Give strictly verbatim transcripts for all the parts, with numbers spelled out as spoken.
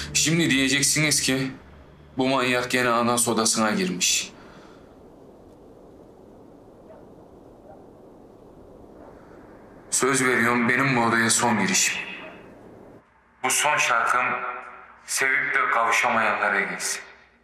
Şimdi diyeceksiniz ki bu manyak gene anası odasına girmiş. Söz veriyorum benim bu odaya son girişim. Bu son şarkım sevip de kavuşamayanlara gelsin.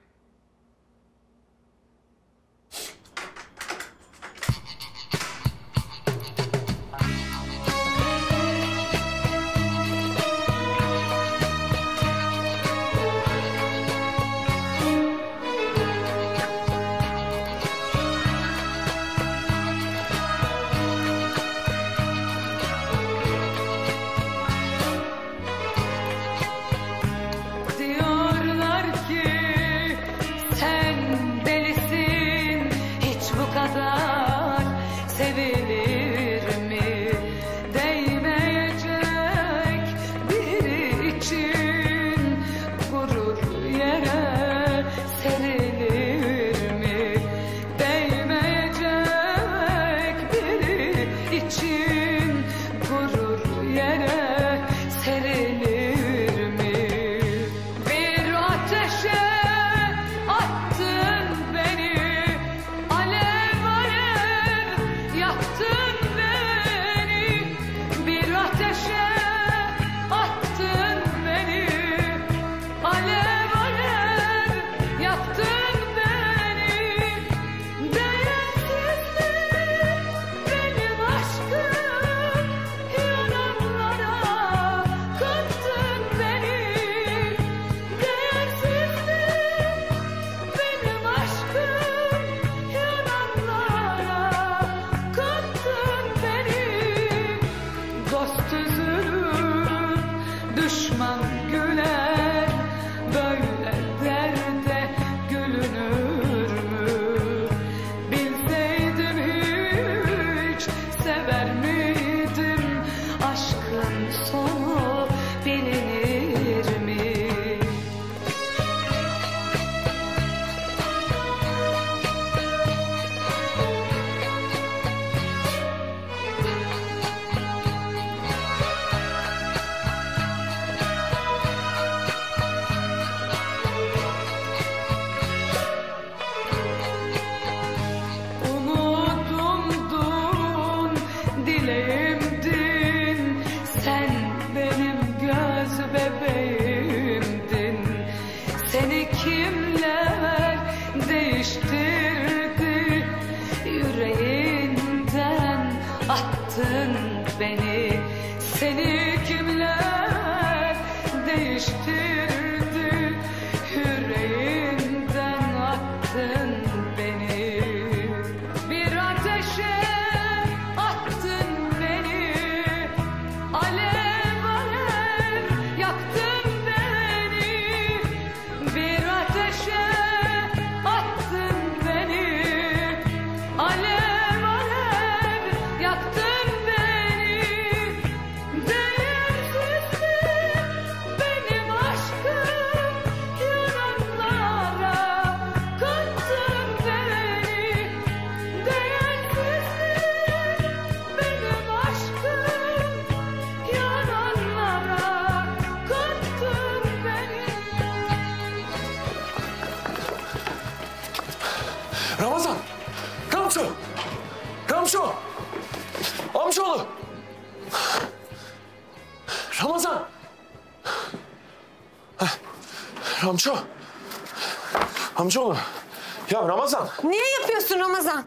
Ramazan! Kamço! Kamço! Amcaoğlu! Ramazan! Heh. Ramço! Amcaoğlu! Ya Ramazan! Niye yapıyorsun Ramazan?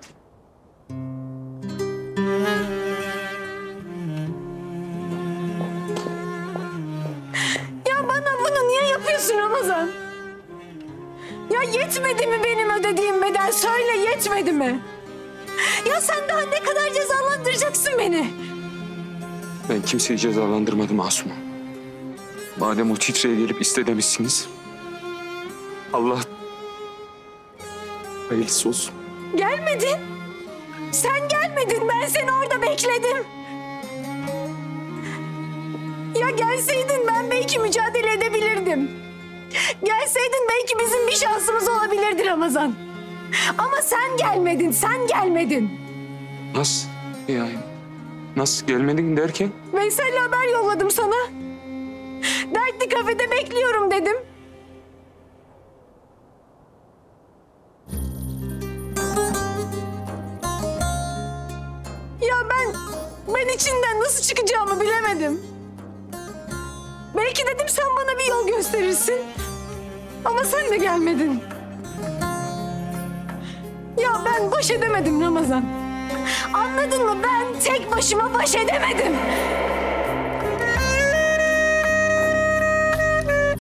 Ya bana bunu niye yapıyorsun Ramazan? Ya yetmedi mi benim ödediğim bedel? Söyle, yetmedi mi? Ya sen daha ne kadar cezalandıracaksın beni? Ben kimseyi cezalandırmadım Masumum. Madem o titreye gelip iste demişsiniz, Allah hayırlısı olsun. Gelmedin. Sen gelmedin. Ben seni orada bekledim. Ya gelseydin ben belki mücadele edebilirdim. Gelseydin belki bizim bir şansımız olabilirdi Ramazan. Ama sen gelmedin, sen gelmedin. Nasıl yani? Nasıl gelmedin derken? Veysel'le haber yolladım sana. Dertli kafede bekliyorum dedim. Ya ben, ben içinden nasıl çıkacağımı bilemedim. Belki dedim sen bana bir yol gösterirsin. Ama sen de gelmedin. Ya ben baş edemedim Ramazan. Anladın mı? Ben tek başıma baş edemedim.